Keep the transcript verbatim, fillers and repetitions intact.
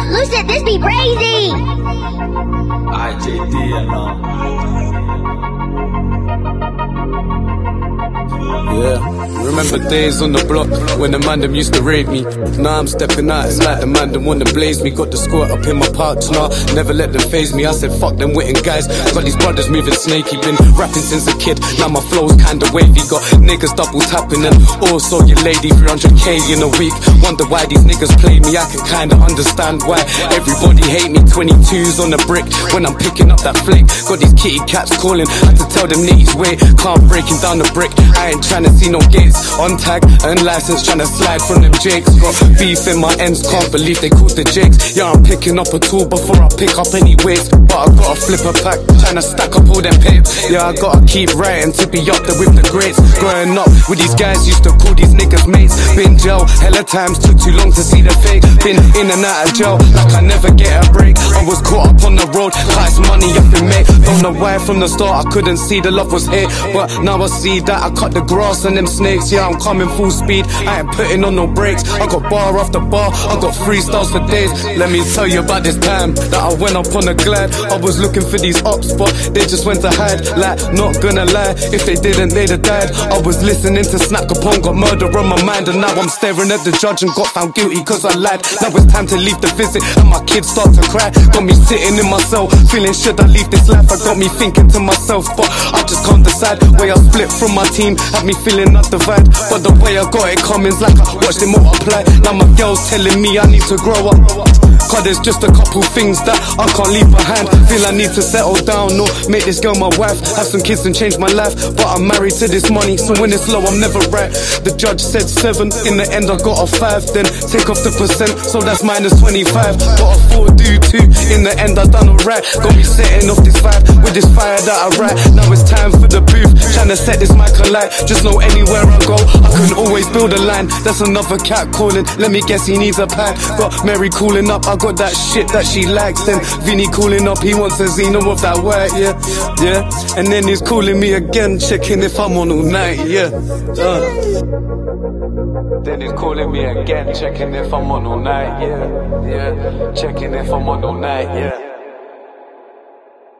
Lucid, this be crazy. I J D, you know. Yeah, remember days on the block when the man them used to rape me. Now I'm stepping out, it's like the man them wanna blaze me. Got the squirt up in my pouch now, never let them phase me. I said fuck them witting guys, got these brothers moving snaky. Been rapping since a kid, now my flow's kinda wavy. Got niggas double tapping and also your lady three hundred K in a week. Wonder why these niggas play me, I can kinda understand why everybody hate me. Twenty-twos on the brick when I'm picking up that flick. Got these kitty cats calling, had to tell them nitties wait. Can't breaking down the brick, I ain't tryna see no gates. On tag, unlicensed, tryna slide from them jakes. Got beef in my ends, can't believe they called the jakes. Yeah, I'm picking up a tool before I pick up any weights. But I gotta flip a pack, tryna stack up all them papes. Yeah, I gotta keep writing to be up there with the greats. Growing up with these guys, used to call these niggas mates. Been jail, hella times, took too long to see the fake. Been in and out of jail, like I never get a break. I was caught up on the road, price money up in May. Don't know why from the start I couldn't see the love was hate. But now I see that I cut the grass and them snakes. Yeah, I'm coming full speed, I ain't putting on no brakes. I got bar after bar, I got freestyles for days. Let me tell you about this time that I went up on a glide. I was looking for these ops, but they just went to hide. Like, not gonna lie, if they didn't, they'd have died. I was listening to Snack Capone, got murder on my mind. And now I'm staring at the judge and got found guilty cause I lied. Now it's time to leave the visit and my kids start to cry. Got me sitting in my cell, feeling should I leave this life? I got me thinking to myself, but I just can't decide. Way I split from my team had me feeling not divided. But the way I got it coming's like I watched it multiply. Now my girl's telling me I need to grow up, cause there's just a couple things that I can't leave behind. Feel I need to settle down or make this girl my wife. Have some kids and change my life, but I'm married to this money, so when it's low I'm never right. The judge said seven, in the end I got a five. Then take off the percent, so that's minus twenty-five. But I thought do two, in the end I done alright. Got me setting off this vibe with this fire that I write. Now it's time for the booth, trying to set this mic alight. Just know anywhere I go I can always build a line. That's another cat calling, let me guess he needs a pack. Got Mary calling up, I got that shit that she likes. Then Vinny calling up, he wants a Zeno of that white, yeah, yeah. And then he's calling me again, checking if I'm on all night, yeah. Uh. Then he's calling me again, checking if I'm on all night, yeah, yeah. Checking if I'm on all night, yeah.